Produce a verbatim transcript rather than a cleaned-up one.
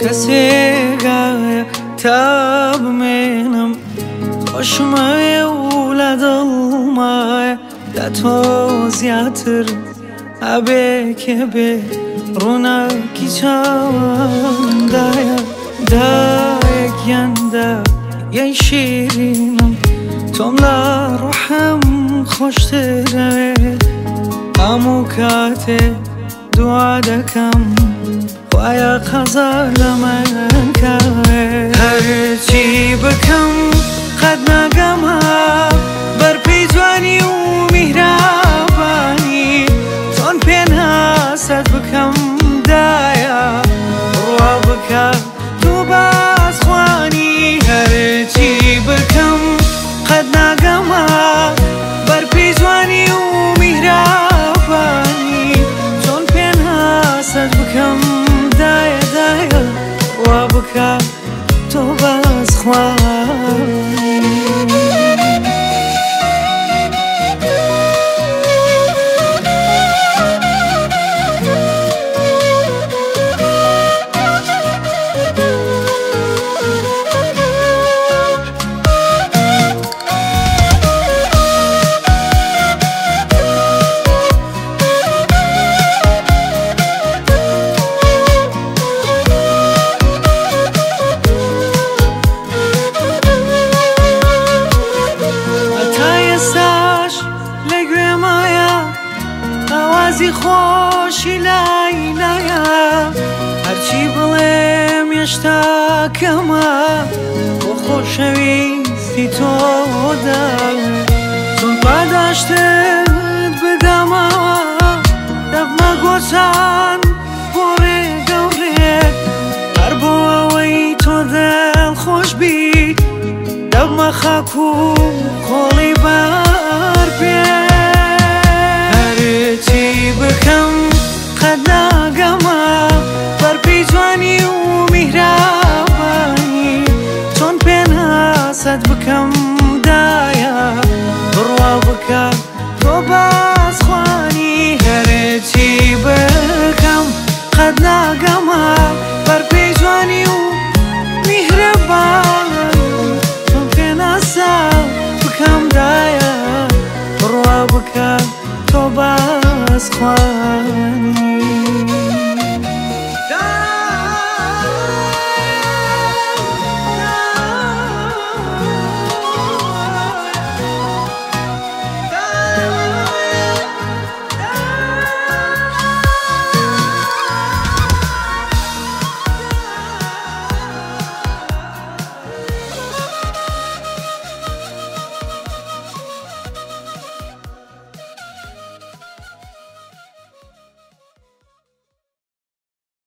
کەسێگایە تا بمێنم خۆشمەوێ و لە دڵمایە لە تۆ زیاتر ئەبێکێ بێ ڕووناکی چاوەندایە دایەکیاندا یەی شیرینم تۆم لە ڕوحم خۆشترەوێت هەموو کاتێ دوعا دەکەم خوایە قەزا لەمەکەوێت هەرچی بکەم قەت ناگەمە بەرپێی جوانی و میهرەبانی چۆن پێناسەت بکەم دایە ڕوا بکە دوو بەسخوانی هەرچی بکەم قەت ناگەمە بەرپێی جوانی و میهرەبانی چۆن پێناسەت بکەم دایە دایە ڕوا بکە تۆ بەسخوانی ئاوازی خۆشی لایلایە هەرچی بڵێم هێشتا کەمە بۆ خۆشەویستی تۆدا چۆن پاداشتت بدەمەوە دەبمە گۆچان بۆ ڕێگە و ڕێک هەر بۆ ئەوەی تۆ دڵخۆش بیت دەبمە خاک و خۆڵی بەر پێ بکەم قەت ناگەمە بەرپێی جوانی و میهرەبانی چۆن پێناسەت بکەم دایە بڕوا بکە تۆ بەسخوانی هەرچی بکەم قەت ناگەمە بەرپێی جوانی و میهرەبانی چۆن پێناسەت بکەم دایە بڕوا بکە تۆ بەسخوانی